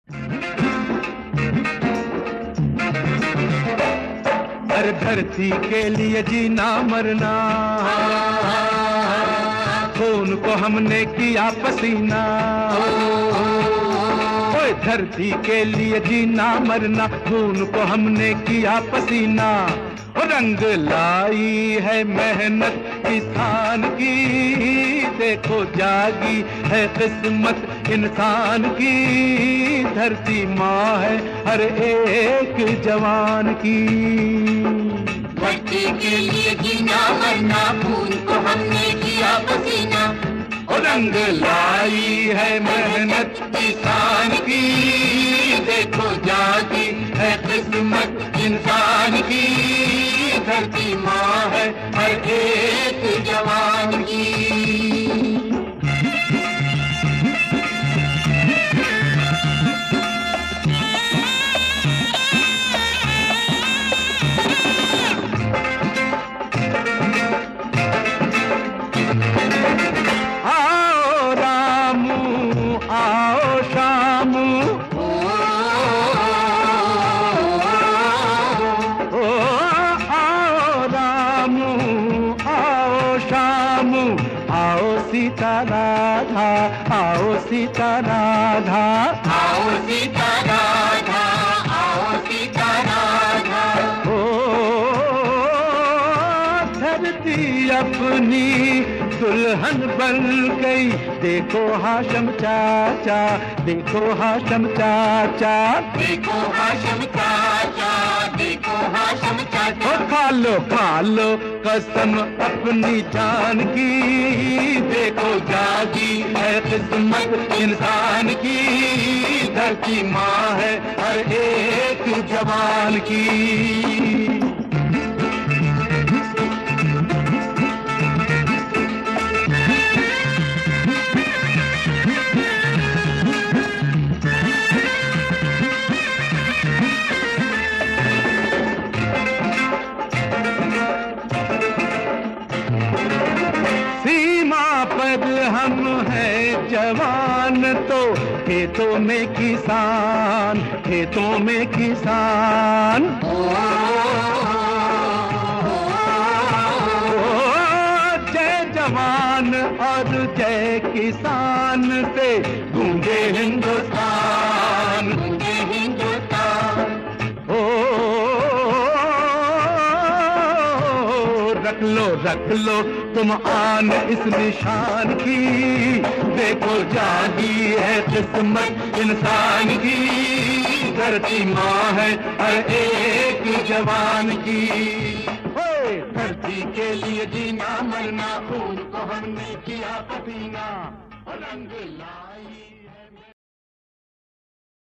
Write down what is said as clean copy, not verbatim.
हर धरती के लिए जीना मरना, खून को हमने किया पसीना। ओए धरती के लिए जीना मरना, खून को हमने किया पसीना। रंग लाई है मेहनत किसान की, देखो जागी है किस्मत इंसान की। धरती माँ है हर एक जवान की। धरती के लिए जीना मरना, खून को हमने किया पसीना। रंग लाई है मेहनत किसान की, देखो जागी है किस्मत इंसान की। धरती माँ है हर एक जवान की। आओ सीता राधा, आओ सीता राधा, आओ सीता राधा, आओ सीता राधा। ओ धरती अपनी दुल्हन बन गई, देखो हाशम चाचा, देखो हाशम चाचा, देखो हाशम चाचा, देखो हाशम चाचा। खा लो कसम अपनी जान की, देखो जागी है किस्मत इंसान की। धरती माँ है हर एक जवान की। हम हैं जवान तो खेतों में किसान, खेतों में किसान। जय जवान और जय किसान से गूंजे हिंदुस्तान, गूंजे हिंदुस्तान। रख लो तुम आन इस निशान की, देखो जागी है किस्मत इंसान की। धरती माँ है हर एक जवान की। धरती के लिए जीना मरना, खून को हमने किया पसीना। रंग लाई